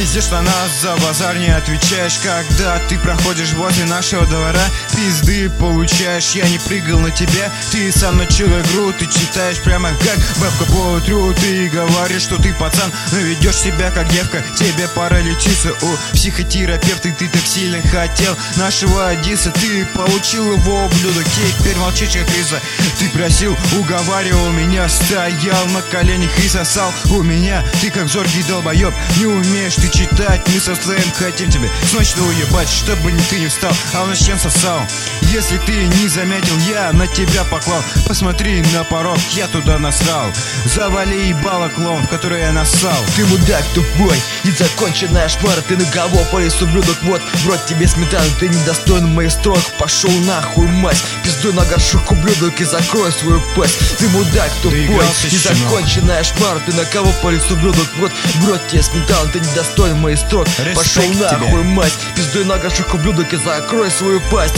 Пиздишь на нас за базар, не отвечаешь, когда ты проходишь возле нашего двора. Пизды получаешь, я не прыгал на тебя. Ты сам начал игру, ты читаешь прямо как бабка по утру. Ты говоришь, что ты пацан, но ведешь себя как девка. Тебе пора лечиться у психотерапевта. Ты так сильно хотел нашего Одисса, ты получил его, ублюдок. Теперь молчишь как крыса. Ты просил, уговаривал меня, стоял на коленях и сосал у меня. Ты как зоркий долбоеб, не умеешь ты читать. Мы со слоем хотим тебе сночно уебать, чтобы ты не встал, а он с чем сосал. Если ты не заметил, я на тебя поклал. Посмотри на порог, я туда насрал. Завали ебало клоун, в который я нассал. Ты мудак тупой и законченная шмара. Ты на кого полез, ублюдок, вот в рот тебе сметану. Ты недостоин моих строк, пошел нахуй, мать. Пиздуй на горшок, ублюдок, и закрой свою пасть. Ты мудак тупой и законченная шмара. Ты на кого полез, ублюдок, вот в рот тебе сметану. Ты недостоин моих строк, пошел нахуй, мать. Пиздуй на горшок, ублюдок, и закрой свою пасть.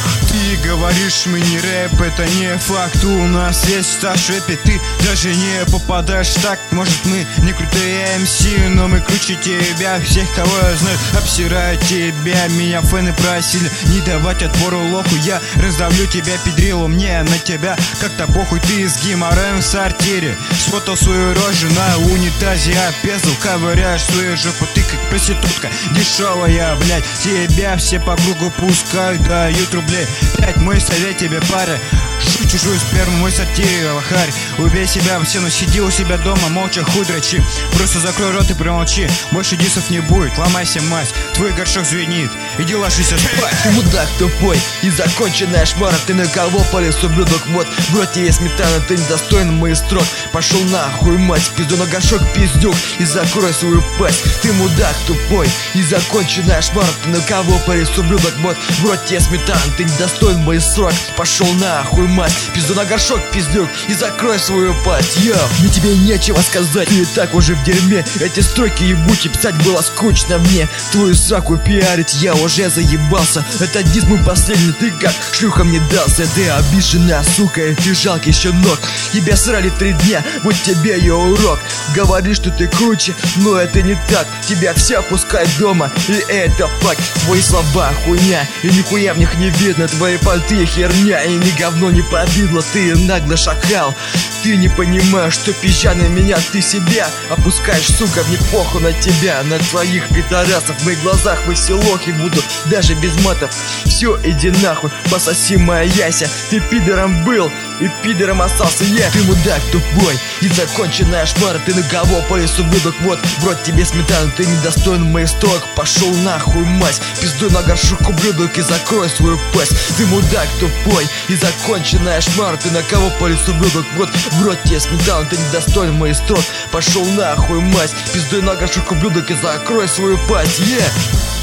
Ты говоришь, мы не рэп, это не факт. У нас есть стаж в рэпе, ты даже не попадаешь так. Может, мы не крутые МС, но мы круче тебя. Всех, кого я знаю, обсирают тебя. Меня фэны просили не давать отпору лоху. Я раздавлю тебя, педрилу, мне на тебя как-то похуй. Ты с геморроем в сортире сфотал свою рожу на унитазе, опездал, ковыряешь свою жопу. Ты как проститутка дешевая, блядь. Тебя все по кругу пускают, дают рублей 5. Мой совет тебе, паря, жуй чужую сперму, мой сортир, лохарь. Убей себя, все, но сиди у себя дома, молча хуй дрочи. Просто закрой рот и промолчи, больше дисов не будет, ломайся, мать. Твой горшок звенит, иди ложись спать. Ты мудак тупой и законченная шмара. Ты на кого полез, ублюдок, вот в рот тебе сметана. Ты недостоин моих строк, пошел нахуй, мать. Пизду на горшок, пиздюк, и закрой свою пасть. Ты мудак тупой и законченная шмара. Ты на кого полез, ублюдок, вот в рот тебе сметана. Ты недостоин моих строк, пошел нахуй, мать. Пизду на горшок, пиздюк, и закрой свою пасть. Мне тебе нечего сказать, ты и так уже в дерьме. Эти строки ебучие писать было скучно мне. Твою сраку пиарить я уже заебался. Это диск мой последний, ты как шлюха мне дался. Ты обиженная сука, и ты жалкий щенок. Тебя срали 3 дня, вот тебе и урок. Говоришь, что ты круче, но это не так. Тебя все опускают дома, и это факт. Твои слова хуйня, и нихуя в них не видно. Твои понты херня, и ни говно не повидло. Ты нагло шакал. Ты не понимаешь, что пизжа на меня ты себя опускаешь, сука, мне похуй на тебя, на твоих пидорасов. В моих глазах вы все лохи будут, даже без матов. Все, иди нахуй, пососи моя яся. Ты пидором был и пидором остался я. Ты мудак тупой и законченная шмара. Ты на кого полез, ублюдок, вот в рот тебе сметану. Ты недостоин моих строк, пошел нахуй, мать. Пиздуй на горшок, ублюдок, и закрой свою пасть. Ты мудак тупой и законченная шмара. Ты на кого полез, ублюдок, вот в рот тебе сметану. Ты недостоин моих строк, пошел нахуй, мать. Пиздуй на горшок, ублюдок, и закрой свою пасть.